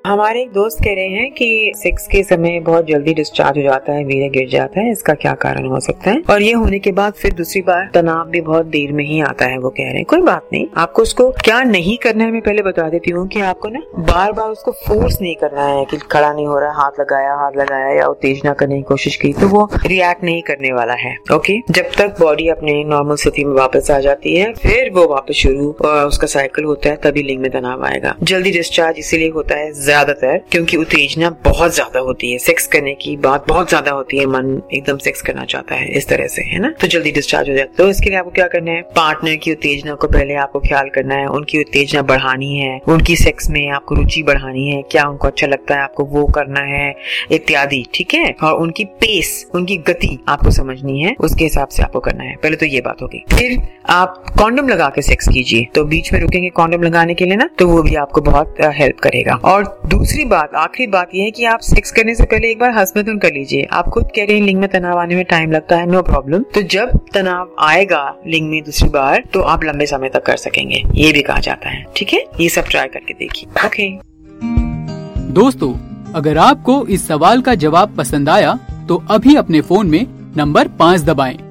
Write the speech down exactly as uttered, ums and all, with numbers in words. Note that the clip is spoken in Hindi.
हमारे एक दोस्त कह रहे हैं कि सेक्स के समय बहुत जल्दी डिस्चार्ज हो जाता है, वीर्य गिर जाता है, इसका क्या कारण हो सकता है? और ये होने के बाद फिर दूसरी बार तनाव भी बहुत देर में ही आता है। वो कह रहे हैं कोई बात नहीं, आपको उसको क्या नहीं करना है मैं पहले बता देती हूँ कि आपको ना बार बार उसको फोर्स नहीं करना है कि खड़ा नहीं हो रहा है, हाथ लगाया हाथ लगाया या उत्तेजना करने की कोशिश की तो वो रिएक्ट नहीं करने वाला है। ओके, जब तक बॉडी अपने नॉर्मल स्थिति में वापस आ जाती है फिर वो वापस शुरू उसका साइकिल होता है, तभी लिंग में तनाव आएगा। जल्दी डिस्चार्ज इसीलिए होता है ज्यादातर क्योंकि उत्तेजना बहुत ज्यादा होती है, सेक्स करने की बात बहुत ज्यादा होती है, मन एकदम सेक्स करना चाहता है इस तरह से, है ना, तो जल्दी डिस्चार्ज हो जाता है। तो इसके लिए आपको क्या करना है, पार्टनर की उत्तेजना को पहले आपको ख्याल करना है, उनकी उत्तेजना बढ़ानी है, उनकी सेक्स में आपको रुचि बढ़ानी है, क्या उनको अच्छा लगता है आपको वो करना है इत्यादि, ठीक है। और उनकी पेस, उनकी गति आपको समझनी है, उसके हिसाब से आपको करना है। पहले तो ये बात होगी। फिर आप कॉन्डम लगा के सेक्स कीजिए, तो बीच में रुकेंगे कॉन्डम लगाने के लिए ना, तो वो भी आपको बहुत हेल्प करेगा। और दूसरी बात, आखिरी बात ये है कि आप सेक्स करने से पहले एक बार हंस-मथन कर लीजिए। आप खुद कह रहे हैं लिंग में तनाव आने में टाइम लगता है, नो प्रॉब्लम। तो जब तनाव आएगा लिंग में दूसरी बार तो आप लंबे समय तक कर सकेंगे, ये भी कहा जाता है, ठीक है। ये सब ट्राई करके देखिए। ओके दोस्तों, अगर आपको इस सवाल का जवाब पसंद आया तो अभी अपने फोन में नंबर पाँच दबाएं